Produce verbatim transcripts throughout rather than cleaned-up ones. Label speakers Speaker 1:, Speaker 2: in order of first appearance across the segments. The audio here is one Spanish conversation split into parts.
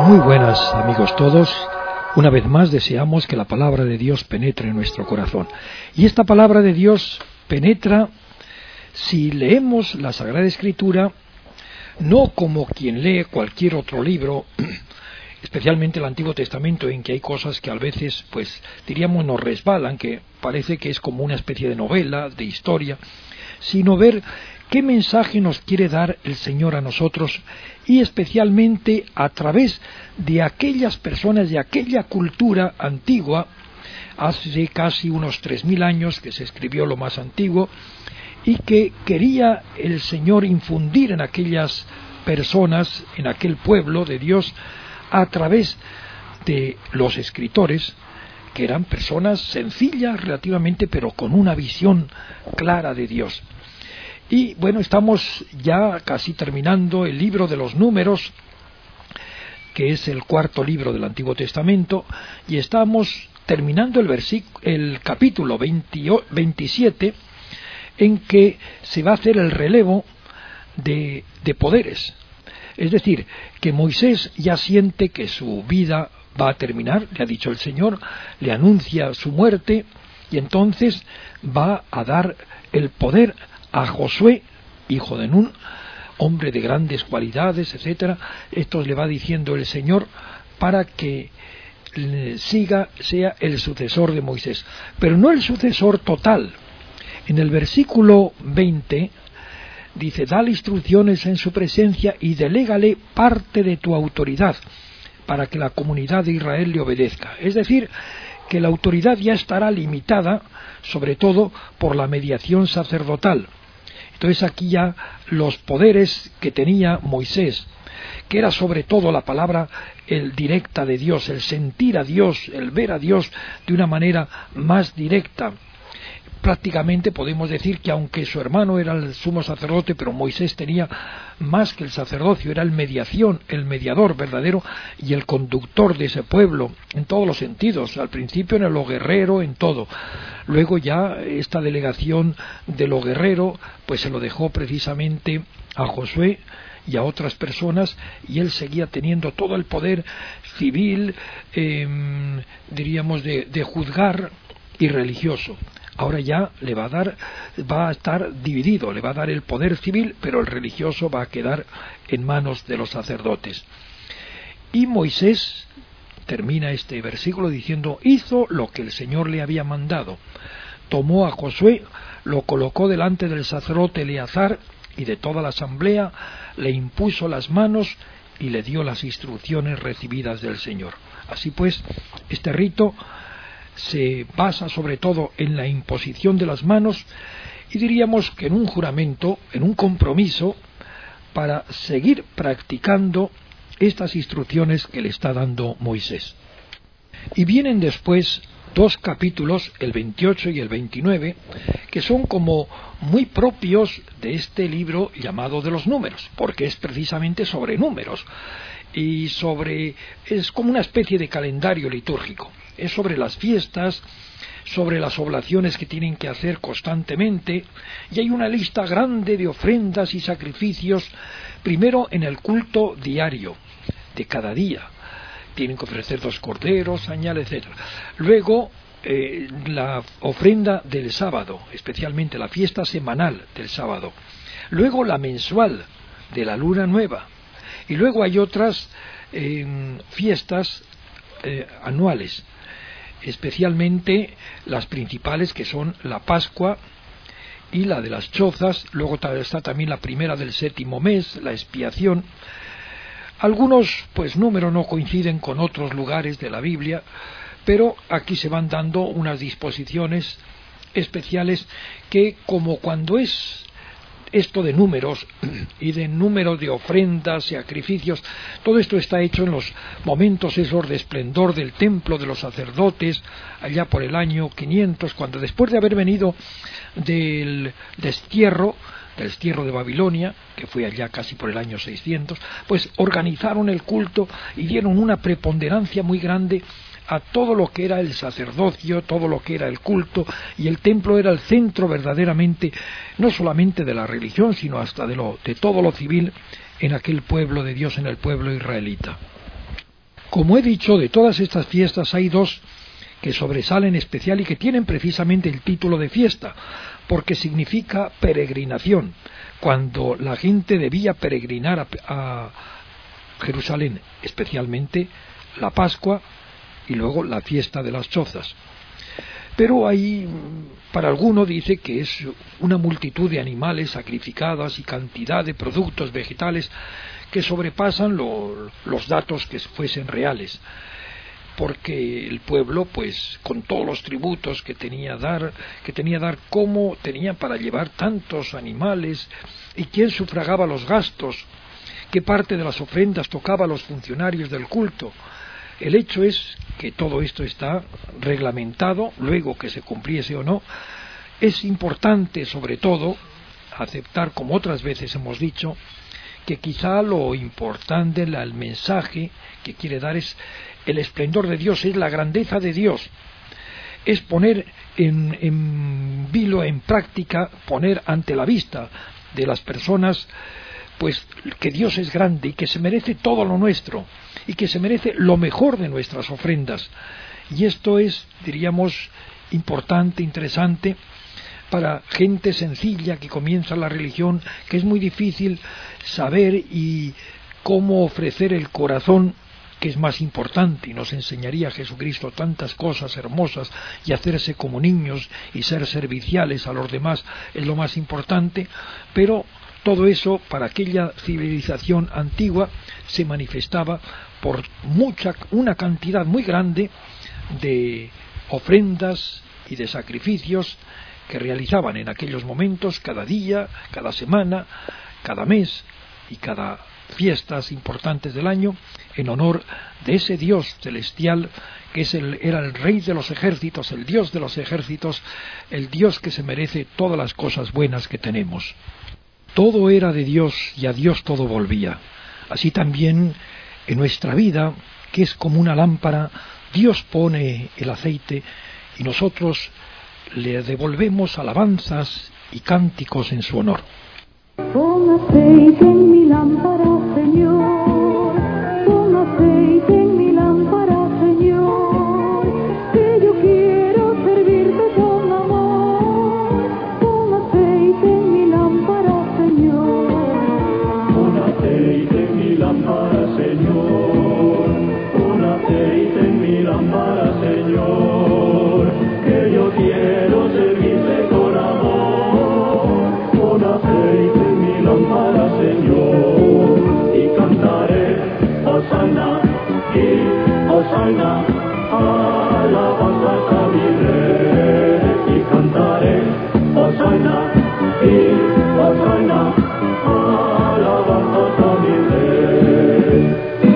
Speaker 1: Muy buenas, amigos todos. Una vez más deseamos que la palabra de Dios penetre en nuestro corazón. Y esta palabra de Dios penetra si leemos la Sagrada Escritura, no como quien lee cualquier otro libro, especialmente el Antiguo Testamento, en que hay cosas que a veces, pues, diríamos, nos resbalan, que parece que es como una especie de novela, de historia, sino ver qué mensaje nos quiere dar el Señor a nosotros, y especialmente a través de aquellas personas, de aquella cultura antigua, hace casi unos tres mil años que se escribió lo más antiguo, y que quería el Señor infundir en aquellas personas, en aquel pueblo de Dios, a través de los escritores, que eran personas sencillas relativamente, pero con una visión clara de Dios. Y bueno, estamos ya casi terminando el libro de los Números, que es el cuarto libro del Antiguo Testamento, y estamos terminando el, versículo, el capítulo veintisiete, en que se va a hacer el relevo de, de poderes. Es decir, que Moisés ya siente que su vida va a terminar, le ha dicho el Señor, le anuncia su muerte, y entonces va a dar el poder a Josué, hijo de Nun, hombre de grandes cualidades, etcétera. Esto le va diciendo el Señor para que siga, sea el sucesor de Moisés, pero no el sucesor total. En el versículo veinte dice: dale instrucciones en su presencia y delégale parte de tu autoridad para que la comunidad de Israel le obedezca. Es decir, que la autoridad ya estará limitada, sobre todo por la mediación sacerdotal. Entonces aquí ya los poderes que tenía Moisés, que era sobre todo la palabra el directa de Dios, el sentir a Dios, el ver a Dios de una manera más directa. Prácticamente podemos decir que aunque su hermano era el sumo sacerdote, pero Moisés tenía más que el sacerdocio, era el mediación, el mediador verdadero y el conductor de ese pueblo, en todos los sentidos, al principio en lo guerrero, en todo. Luego ya esta delegación de lo guerrero, pues se lo dejó precisamente a Josué y a otras personas, y él seguía teniendo todo el poder civil, eh, diríamos, de, de juzgar, y religioso. Ahora ya le va a dar, va a estar dividido, le va a dar el poder civil, pero el religioso va a quedar en manos de los sacerdotes. Y Moisés termina este versículo diciendo: hizo lo que el Señor le había mandado. Tomó a Josué, lo colocó delante del sacerdote Eleazar y de toda la asamblea, le impuso las manos y le dio las instrucciones recibidas del Señor. Así pues, este rito se basa sobre todo en la imposición de las manos, y diríamos que en un juramento, en un compromiso para seguir practicando estas instrucciones que le está dando Moisés. Y vienen después dos capítulos, el veintiocho y el veintinueve, que son como muy propios de este libro llamado de los Números, porque es precisamente sobre números, y sobre, es como una especie de calendario litúrgico. Es sobre las fiestas, sobre las oblaciones que tienen que hacer constantemente, y hay una lista grande de ofrendas y sacrificios, primero en el culto diario, de cada día. Tienen que ofrecer dos corderos, añal, etcétera. Luego, eh, la ofrenda del sábado, especialmente la fiesta semanal del sábado. Luego la mensual, de la luna nueva. Y luego hay otras eh, fiestas eh, anuales, especialmente las principales, que son la Pascua y la de las chozas. Luego está también la primera del séptimo mes, la expiación. Algunos pues números no coinciden con otros lugares de la Biblia, pero aquí se van dando unas disposiciones especiales que, como cuando es esto de números y de números de ofrendas y sacrificios, todo esto está hecho en los momentos esos de esplendor del templo de los sacerdotes, allá por el año quinientos, cuando después de haber venido del destierro, del destierro de Babilonia, que fue allá casi por el año seiscientos, pues organizaron el culto y dieron una preponderancia muy grande a todo lo que era el sacerdocio, todo lo que era el culto, y el templo era el centro verdaderamente, no solamente de la religión, sino hasta de, lo, de todo lo civil en aquel pueblo de Dios, en el pueblo israelita. Como he dicho, de todas estas fiestas hay dos que sobresalen especial y que tienen precisamente el título de fiesta, porque significa peregrinación, cuando la gente debía peregrinar a, a Jerusalén, especialmente la Pascua y luego la fiesta de las chozas. Pero ahí, para alguno dice que es una multitud de animales sacrificadas y cantidad de productos vegetales que sobrepasan lo, los datos que fuesen reales, porque el pueblo, pues, con todos los tributos que tenía dar, que tenía dar, cómo tenía para llevar tantos animales, y quién sufragaba los gastos, qué parte de las ofrendas tocaba a los funcionarios del culto. El hecho es que todo esto está reglamentado, luego que se cumpliese o no. Es importante, sobre todo, aceptar, como otras veces hemos dicho, que quizá lo importante, el mensaje que quiere dar es el esplendor de Dios, es la grandeza de Dios, es poner en, en vilo, en práctica, poner ante la vista de las personas, pues que Dios es grande y que se merece todo lo nuestro y que se merece lo mejor de nuestras ofrendas. Y esto es, diríamos, importante, interesante para gente sencilla que comienza la religión, que es muy difícil saber y cómo ofrecer el corazón, que es más importante, y nos enseñaría Jesucristo tantas cosas hermosas, y hacerse como niños y ser serviciales a los demás es lo más importante, pero todo eso para aquella civilización antigua se manifestaba por mucha, una cantidad muy grande de ofrendas y de sacrificios que realizaban en aquellos momentos, cada día, cada semana, cada mes y cada fiestas importantes del año, en honor de ese Dios celestial que es el, era el Rey de los ejércitos, el Dios de los ejércitos, el Dios que se merece todas las cosas buenas que tenemos. Todo era de Dios y a Dios todo volvía. Así también en nuestra vida, que es como una lámpara, Dios pone el aceite y nosotros le devolvemos alabanzas y cánticos en su honor.
Speaker 2: Pon aceite en mi lámpara, Señor, pon aceite en mi lámpara, Señor, que yo quiero servirte con amor. Pon aceite en mi lámpara, Señor.
Speaker 3: Pon aceite en mi lámpara, Señor, pon aceite en mi lámpara, Señor, que yo quiero servirte con amor. Pon aceite en mi lámpara, Señor, y cantaré Hosanna y Hosanna, alabanzas a mi Rey, y cantaré Hosanna y Hosanna, alabanzas a mi Rey.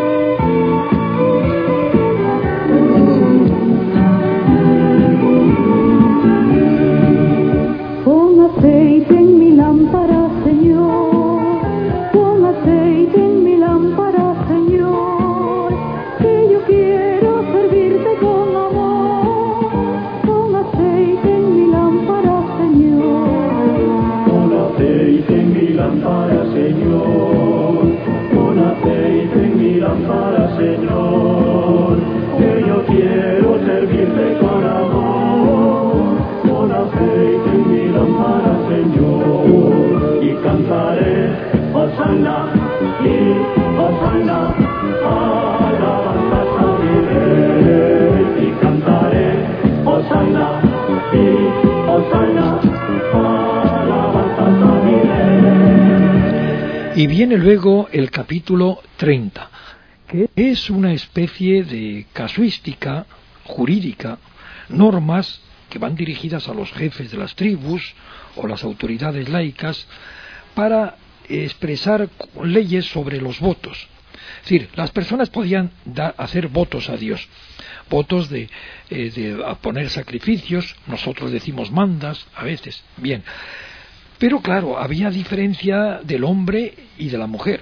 Speaker 2: Pon aceite en mi lámpara, Señor, pon aceite en mi lámpara, Señor, que yo quiero servirte con amor. Pon aceite en mi lámpara, Señor.
Speaker 3: Pon aceite en mi lámpara, Señor, pon aceite en mi lámpara, Señor, que yo quiero servirte con amor. Pon aceite en mi lámpara, Señor, y cantaré Hosanna y Hosanna, alabanzas a mi Rey, y cantaré Hosanna y Hosanna, alabanzas a mi Rey.
Speaker 1: Y viene luego el capítulo treinta, que es una especie de casuística jurídica, normas que van dirigidas a los jefes de las tribus o las autoridades laicas para expresar leyes sobre los votos. Es decir, las personas podían da, hacer votos a Dios, votos de, eh, de a poner sacrificios, nosotros decimos mandas a veces, bien. Pero claro, había diferencia del hombre y de la mujer.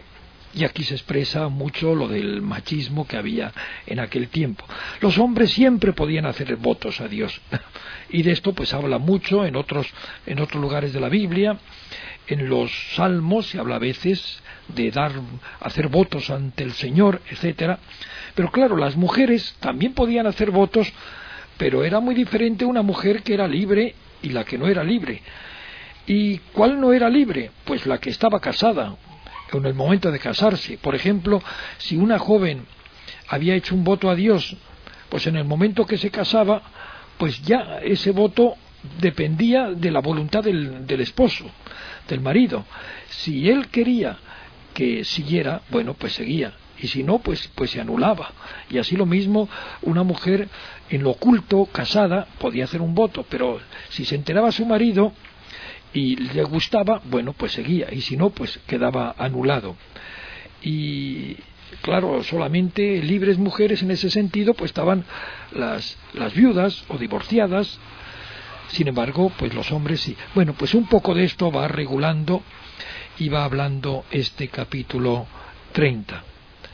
Speaker 1: Y aquí se expresa mucho lo del machismo que había en aquel tiempo. Los hombres siempre podían hacer votos a Dios. Y de esto pues habla mucho en otros, en otros lugares de la Biblia. En los Salmos se habla a veces de dar, hacer votos ante el Señor, etcétera. Pero claro, las mujeres también podían hacer votos, pero era muy diferente una mujer que era libre y la que no era libre. ¿Y cuál no era libre? Pues la que estaba casada, en el momento de casarse. Por ejemplo, si una joven había hecho un voto a Dios, pues en el momento que se casaba, pues ya ese voto dependía de la voluntad del, del esposo, del marido. Si él quería que siguiera, bueno, pues seguía, y si no, pues, pues se anulaba. Y así lo mismo, una mujer en lo oculto, casada, podía hacer un voto, pero si se enteraba su marido y le gustaba, bueno, pues seguía, y si no, pues quedaba anulado. Y claro, solamente libres mujeres en ese sentido, pues estaban las, las viudas o divorciadas. Sin embargo, pues los hombres sí. Bueno, pues un poco de esto va regulando y va hablando este capítulo treinta.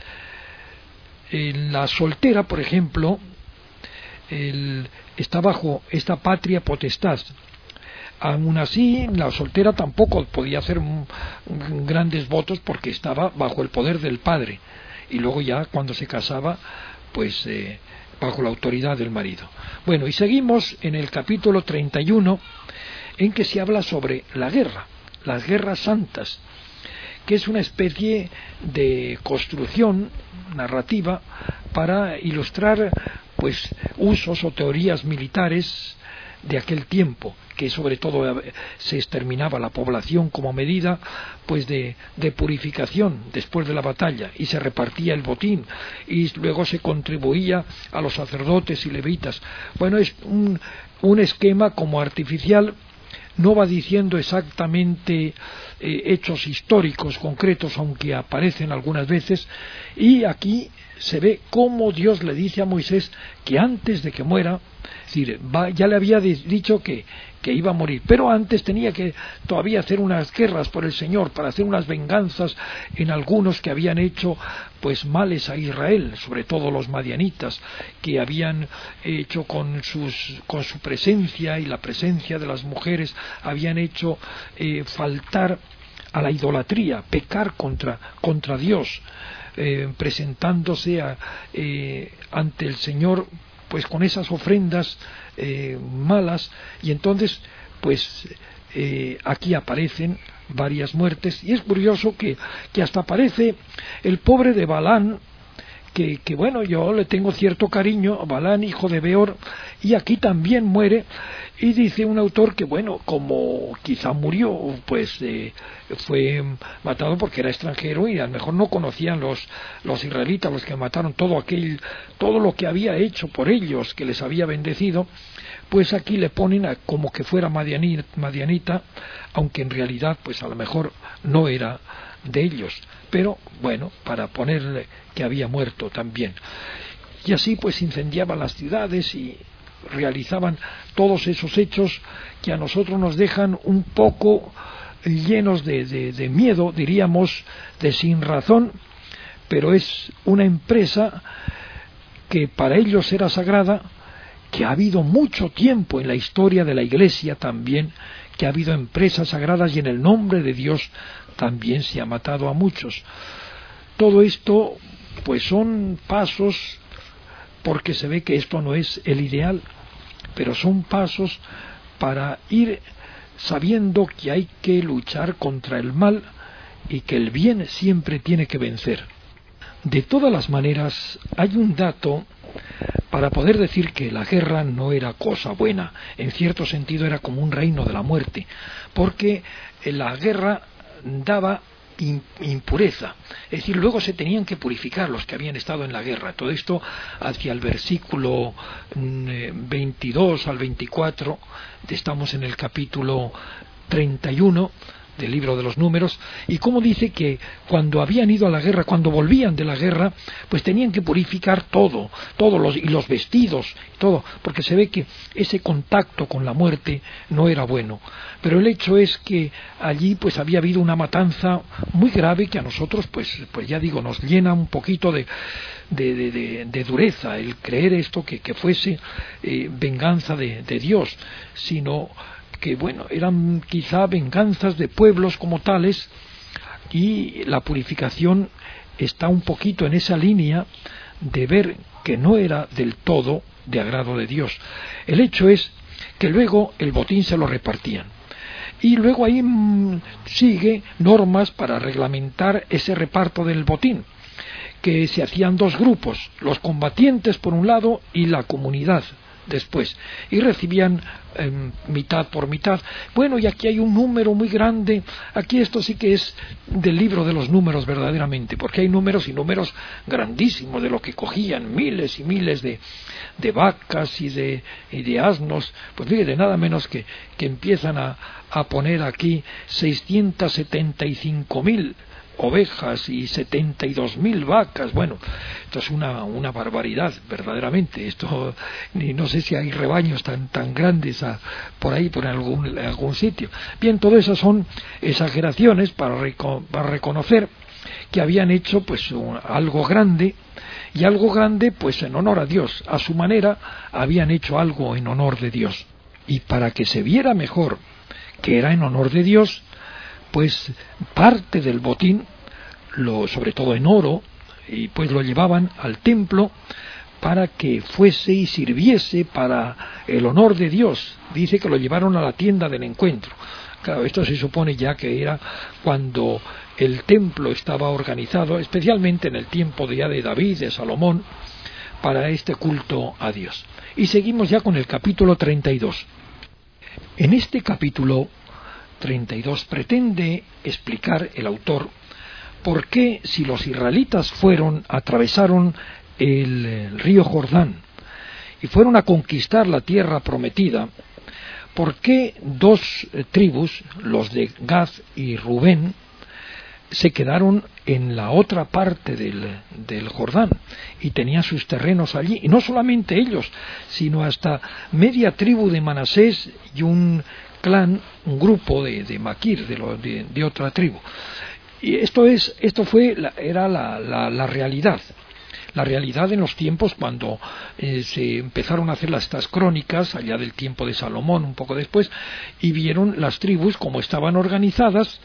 Speaker 1: En la soltera, por ejemplo, el, está bajo esta patria potestad. Aún así, la soltera tampoco podía hacer grandes votos porque estaba bajo el poder del padre. Y luego ya cuando se casaba, pues eh, bajo la autoridad del marido. Bueno, y seguimos en el capítulo treinta y uno, en que se habla sobre la guerra, las guerras santas, que es una especie de construcción narrativa para ilustrar pues usos o teorías militares de aquel tiempo, que sobre todo se exterminaba la población como medida pues de, de purificación después de la batalla, y se repartía el botín y luego se contribuía a los sacerdotes y levitas. Bueno, es un, un esquema como artificial. No va diciendo exactamente eh, hechos históricos concretos, aunque aparecen algunas veces, y aquí se ve cómo Dios le dice a Moisés que antes de que muera, es decir, va, ya le había dicho que, que iba a morir, pero antes tenía que todavía hacer unas guerras por el Señor, para hacer unas venganzas en algunos que habían hecho pues males a Israel, sobre todo los madianitas, que habían hecho con sus con su presencia y la presencia de las mujeres, habían hecho eh, faltar a la idolatría, pecar contra, contra Dios, eh, presentándose a, eh, ante el Señor pues con esas ofrendas eh, malas, y entonces pues eh, aquí aparecen varias muertes, y es curioso que, que hasta aparece el pobre de Balán, que, que bueno, yo le tengo cierto cariño, Balán, hijo de Beor, y aquí también muere. Y dice un autor que bueno, como quizá murió, pues eh, fue matado porque era extranjero y a lo mejor no conocían los, los israelitas, los que mataron todo aquel, todo lo que había hecho por ellos, que les había bendecido, pues aquí le ponen a, como que fuera madianita, madianita, aunque en realidad pues a lo mejor no era de ellos, pero bueno, para ponerle que había muerto también. Y así pues incendiaban las ciudades y realizaban todos esos hechos que a nosotros nos dejan un poco llenos de, de, de miedo, diríamos, de sin razón, pero es una empresa que para ellos era sagrada, que ha habido mucho tiempo en la historia de la Iglesia también, que ha habido empresas sagradas y en el nombre de Dios también se ha matado a muchos. Todo esto pues son pasos, porque se ve que esto no es el ideal, pero son pasos para ir sabiendo que hay que luchar contra el mal y que el bien siempre tiene que vencer. De todas las maneras, hay un dato para poder decir que la guerra no era cosa buena, en cierto sentido era como un reino de la muerte, porque la guerra daba impureza, es decir, luego se tenían que purificar los que habían estado en la guerra. Todo esto hacia el versículo veintidós al veinticuatro, estamos en el capítulo treinta y uno, del libro de los Números, y cómo dice que cuando habían ido a la guerra, cuando volvían de la guerra, pues tenían que purificar todo, todos los, y los vestidos, todo, porque se ve que ese contacto con la muerte no era bueno. Pero el hecho es que allí pues había habido una matanza muy grave que a nosotros, pues, pues ya digo, nos llena un poquito de, de, de, de, de dureza el creer esto, que, que fuese eh, venganza de, de Dios, sino que, bueno, eran quizá venganzas de pueblos como tales, y la purificación está un poquito en esa línea de ver que no era del todo de agrado de Dios. El hecho es que luego el botín se lo repartían. Y luego ahí mmm, sigue normas para reglamentar ese reparto del botín, que se hacían dos grupos, los combatientes por un lado y la comunidad después, y recibían eh, mitad por mitad. Bueno, y aquí hay un número muy grande, aquí esto sí que es del libro de los números verdaderamente, porque hay números y números grandísimos de lo que cogían, miles y miles de, de vacas y de, y de asnos. Pues fíjate, nada menos que, que empiezan a, a poner aquí seiscientos setenta y cinco mil ovejas y setenta y dos mil vacas. Bueno, esto es una, una barbaridad, verdaderamente. Esto, ni no sé si hay rebaños tan, tan grandes a, por ahí, por algún, algún sitio. Bien, todo eso son exageraciones para, reco, para reconocer que habían hecho pues un, algo grande, y algo grande pues en honor a Dios. A su manera habían hecho algo en honor de Dios. Y para que se viera mejor que era en honor de Dios, pues parte del botín, lo, sobre todo en oro, y pues lo llevaban al templo para que fuese y sirviese para el honor de Dios. Dice que lo llevaron a la tienda del encuentro. Claro, esto se supone ya que era cuando el templo estaba organizado, especialmente en el tiempo de, ya de David, de Salomón, para este culto a Dios. Y seguimos ya con el capítulo treinta y dos. En este capítulo treinta y dos pretende explicar el autor por qué, si los israelitas fueron, atravesaron el, el río Jordán y fueron a conquistar la tierra prometida, por qué dos eh, tribus, los de Gad y Rubén, se quedaron en la otra parte del, del Jordán y tenían sus terrenos allí, y no solamente ellos, sino hasta media tribu de Manasés y un clan, un grupo de, de Maquir, de, lo, de, de otra tribu. Y esto es, esto fue, la, era la, la, la realidad, la realidad en los tiempos cuando eh, se empezaron a hacer las, estas crónicas, allá del tiempo de Salomón, un poco después, y vieron las tribus como estaban organizadas.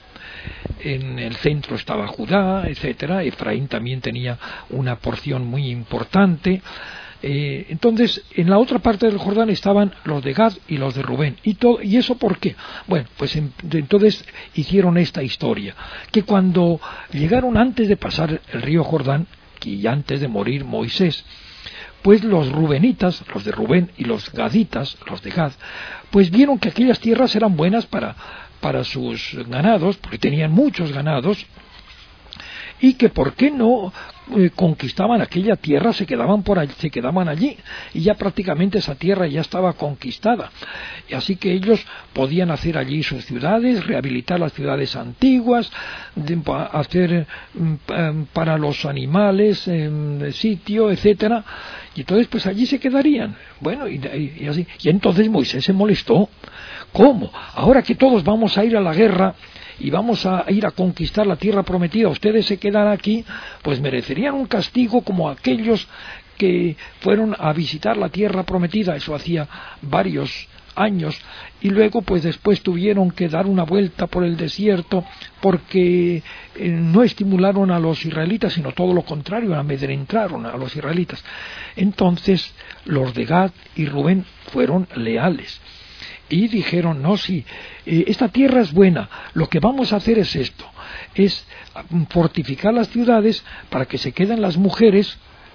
Speaker 1: En el centro estaba Judá, etcétera. Efraín también tenía una porción muy importante. Eh, entonces, en la otra parte del Jordán estaban los de Gad y los de Rubén. ¿Y, todo, ¿y eso por qué? Bueno, pues en, entonces hicieron esta historia, que cuando llegaron antes de pasar el río Jordán, y antes de morir Moisés, pues los rubenitas, los de Rubén, y los gaditas, los de Gad, pues vieron que aquellas tierras eran buenas para, para sus ganados, porque tenían muchos ganados, y que por qué no eh, conquistaban aquella tierra, se quedaban por allí, se quedaban allí, y ya prácticamente esa tierra ya estaba conquistada, y así que ellos podían hacer allí sus ciudades, rehabilitar las ciudades antiguas, de, hacer eh, para los animales eh, sitio, etcétera, y entonces pues allí se quedarían. Bueno, y, y, y así, y entonces Moisés se molestó. ¿Cómo? Ahora que todos vamos a ir a la guerra y vamos a ir a conquistar la tierra prometida, ustedes se quedan aquí, pues merecerían un castigo como aquellos que fueron a visitar la tierra prometida, eso hacía varios años, y luego pues después tuvieron que dar una vuelta por el desierto porque eh, no estimularon a los israelitas, sino todo lo contrario, amedrentaron a los israelitas. Entonces los de Gad y Rubén fueron leales y dijeron: no, sí, eh, esta tierra es buena, lo que vamos a hacer es esto, es fortificar las ciudades para que se queden las mujeres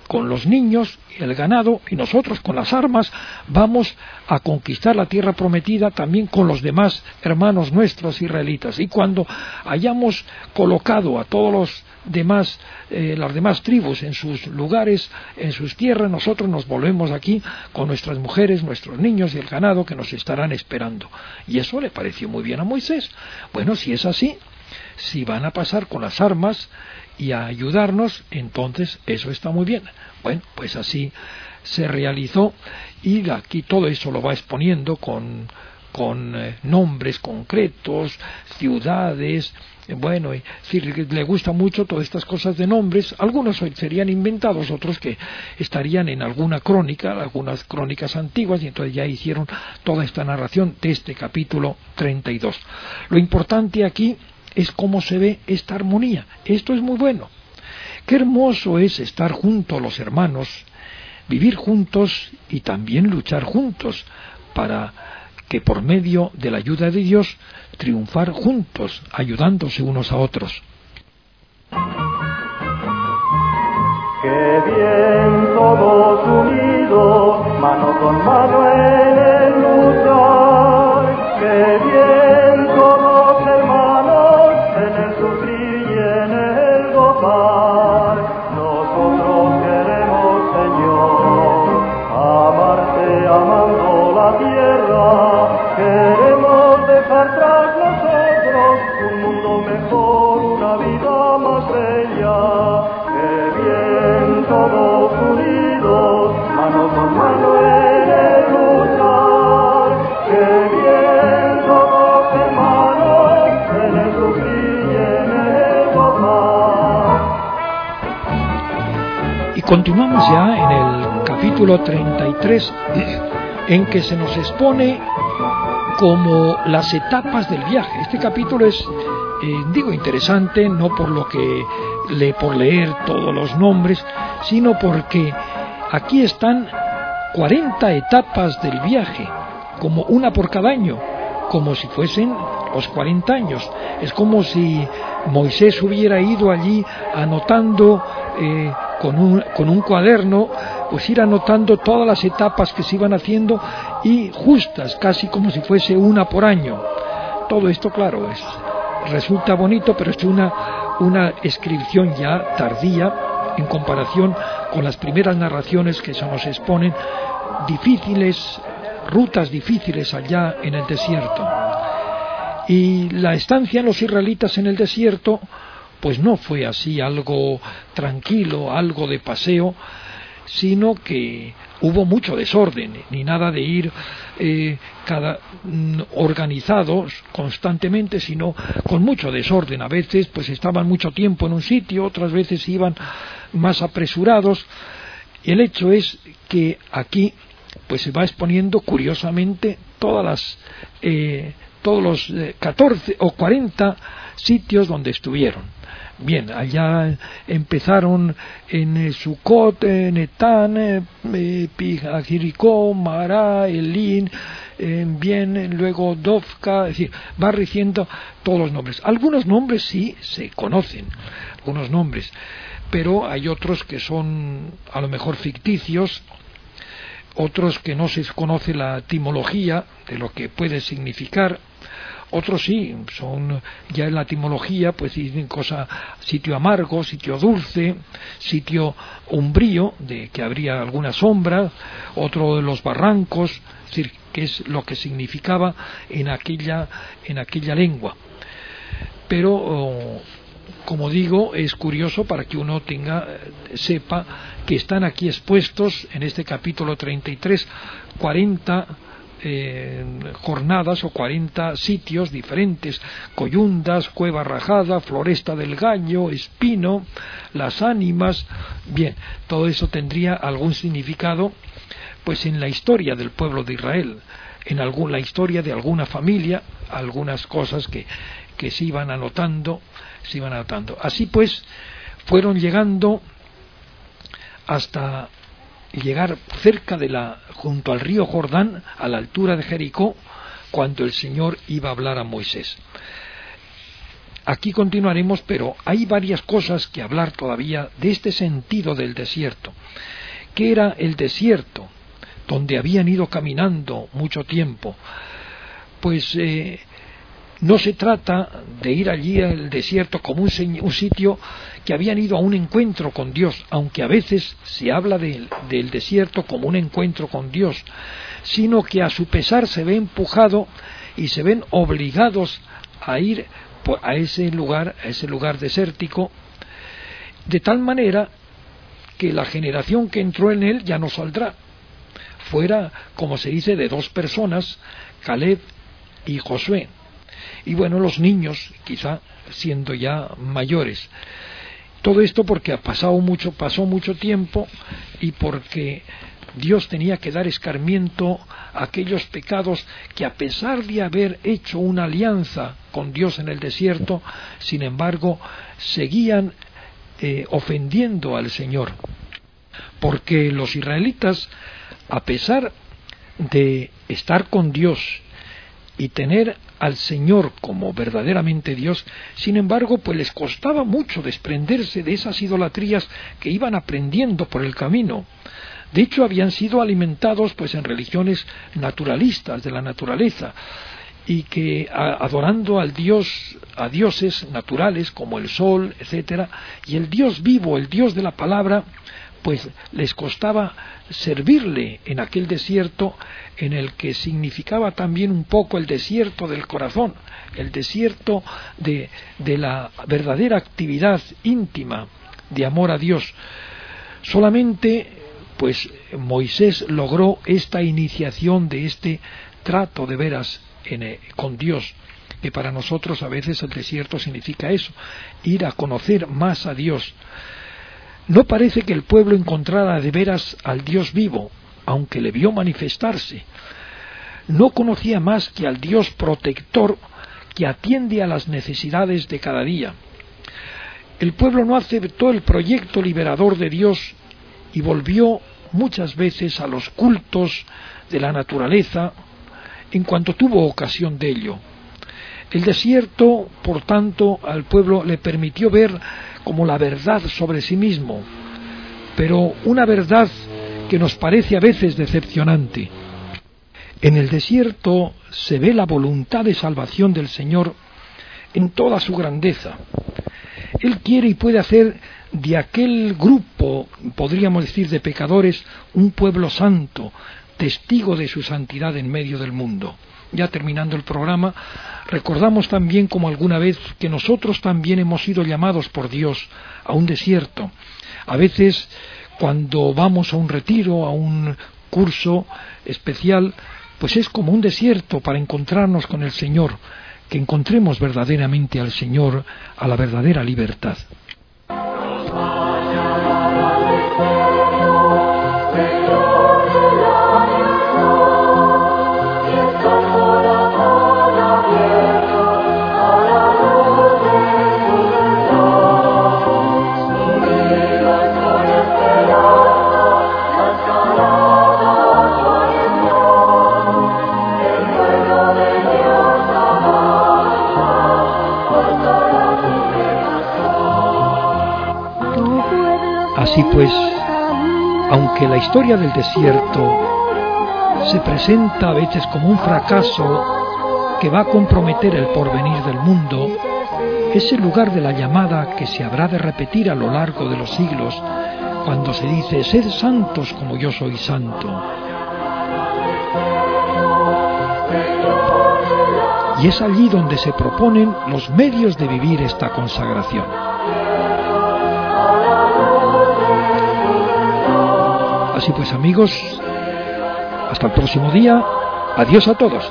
Speaker 1: con los niños y el ganado, y nosotros con las armas vamos a conquistar la tierra prometida también con los demás hermanos nuestros israelitas. Y cuando hayamos colocado a todos los demás, eh, las demás tribus en sus lugares, en sus tierras, nosotros nos volvemos aquí con nuestras mujeres, nuestros niños y el ganado que nos estarán esperando. Y eso le pareció muy bien a Moisés. Bueno, si es así, si van a pasar con las armas y a ayudarnos, entonces eso está muy bien. Bueno, pues así se realizó, y aquí todo eso lo va exponiendo con, con eh, nombres concretos, ciudades. Bueno, es decir, le gusta mucho todas estas cosas de nombres. Algunos serían inventados, otros que estarían en alguna crónica, algunas crónicas antiguas, y entonces ya hicieron toda esta narración de este capítulo treinta y dos. Lo importante aquí es cómo se ve esta armonía. Esto es muy bueno. Qué hermoso es estar junto a los hermanos, vivir juntos y también luchar juntos para que por medio de la ayuda de Dios triunfar juntos, ayudándose unos a otros.
Speaker 3: Qué bien todos unidos, mano con mano en el luchar. Qué bien todos hermanos en el sufrir y en el gozar. Nosotros queremos, Señor, amarte amando la tierra. Queremos dejar tras nosotros un mundo mejor, una vida más bella. Qué bien todos unidos, mano con mano en el luchar. Qué bien todos hermanos en el sufrir y en el gozar.
Speaker 1: Y continuamos ya en el capítulo treinta y tres, en que se nos expone como las etapas del viaje. Este capítulo es, eh, digo, interesante, no por lo que le, por leer todos los nombres, sino porque aquí están cuarenta etapas del viaje, como una por cada año, como si fuesen los cuarenta años. Es como si Moisés hubiera ido allí anotando eh, con un, con un cuaderno, pues ir anotando todas las etapas que se iban haciendo, y justas, casi como si fuese una por año. Todo esto, claro, es, resulta bonito, pero es una, una escripción ya tardía en comparación con las primeras narraciones que se nos exponen, difíciles, rutas difíciles allá en el desierto. Y la estancia en los israelitas en el desierto, pues no fue así algo tranquilo, algo de paseo, sino que hubo mucho desorden, ni nada de ir eh, cada, mm, organizados constantemente, sino con mucho desorden. A veces pues estaban mucho tiempo en un sitio, otras veces iban más apresurados. El hecho es que aquí pues se va exponiendo curiosamente todas las eh, todos los eh, catorce o cuarenta sitios donde estuvieron. Bien, allá empezaron en eh, Sucot, en Etán, eh, Jericó, Mará, Elín, eh, bien, luego Dofka, es decir, va diciendo todos los nombres. Algunos nombres sí se conocen, algunos nombres, pero hay otros que son a lo mejor ficticios, otros que no se conoce la etimología de lo que puede significar. Otros sí, son ya en la etimología, pues dicen cosa, sitio amargo, sitio dulce, sitio umbrío, de que habría alguna sombra, otro de los barrancos, es decir, que es lo que significaba en aquella, en aquella lengua. Pero, oh, como digo, es curioso para que uno tenga, sepa que están aquí expuestos en este capítulo treinta y tres, cuarenta Eh, jornadas o cuarenta sitios diferentes: Coyundas, Cueva Rajada, Floresta del Gallo, Espino, Las Ánimas. Bien, todo eso tendría algún significado pues en la historia del pueblo de Israel, en algún, la historia de alguna familia, algunas cosas que, que se iban anotando, se iban anotando. Así pues, fueron llegando hasta llegar cerca de la, junto al río Jordán, a la altura de Jericó, cuando el Señor iba a hablar a Moisés. aquí continuaremos, pero hay varias cosas que hablar todavía de este sentido del desierto. ¿Qué era el desierto? Donde habían ido caminando mucho tiempo. Pues eh, no se trata de ir allí al desierto como un, un sitio que habían ido a un encuentro con Dios, aunque a veces se habla de, del desierto como un encuentro con Dios, sino que a su pesar se ve empujado y se ven obligados a ir a ese lugar, a ese lugar desértico, de tal manera que la generación que entró en él ya no saldrá. Fuera, como se dice, de dos personas, Caleb y Josué. Y bueno, los niños, quizá siendo ya mayores. Todo esto porque ha pasado mucho, pasó mucho tiempo y porque Dios tenía que dar escarmiento a aquellos pecados que, a pesar de haber hecho una alianza con Dios en el desierto, sin embargo, seguían eh, ofendiendo al Señor. Porque los israelitas, a pesar de estar con Dios y tener al Señor como verdaderamente Dios, sin embargo, pues les costaba mucho desprenderse de esas idolatrías que iban aprendiendo por el camino. De hecho, habían sido alimentados pues en religiones naturalistas de la naturaleza, y que a, adorando al Dios, a dioses naturales como el sol, etcétera, y el Dios vivo, el Dios de la palabra, pues les costaba servirle en aquel desierto, en el que significaba también un poco el desierto del corazón, el desierto de, de la verdadera actividad íntima de amor a Dios. Solamente pues Moisés logró esta iniciación de este trato de veras en, con Dios, que para nosotros a veces el desierto significa eso, ir a conocer más a Dios. No parece que el pueblo encontrara de veras al Dios vivo, aunque le vio manifestarse. No conocía más que al Dios protector que atiende a las necesidades de cada día. El pueblo no aceptó el proyecto liberador de Dios y volvió muchas veces a los cultos de la naturaleza en cuanto tuvo ocasión de ello. El desierto, por tanto, al pueblo le permitió ver como la verdad sobre sí mismo, pero una verdad que nos parece a veces decepcionante. En el desierto se ve la voluntad de salvación del Señor en toda su grandeza. Él quiere y puede hacer de aquel grupo, podríamos decir, de pecadores, un pueblo santo, testigo de su santidad en medio del mundo. Ya terminando el programa, recordamos también como alguna vez que nosotros también hemos sido llamados por Dios a un desierto. A veces, cuando vamos a un retiro, a un curso especial, pues es como un desierto para encontrarnos con el Señor, que encontremos verdaderamente al Señor, a la verdadera libertad. Así pues, aunque la historia del desierto se presenta a veces como un fracaso que va a comprometer el porvenir del mundo, es el lugar de la llamada que se habrá de repetir a lo largo de los siglos, cuando se dice: sed santos como yo soy santo. Y es allí donde se proponen los medios de vivir esta consagración. Así pues, amigos, hasta el próximo día. Adiós a todos.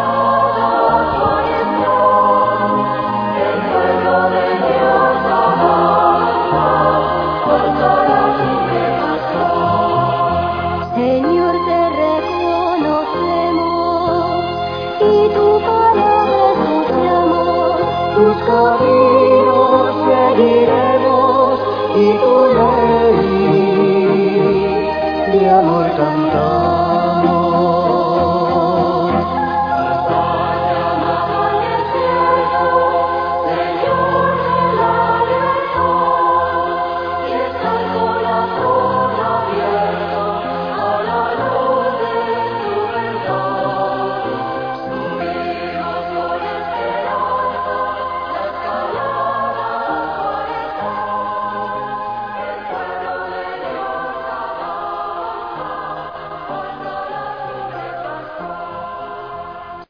Speaker 2: Señor, te reconocemos y tu palabra escuchamos, tus caminos seguiremos y tu ley de amor cantar.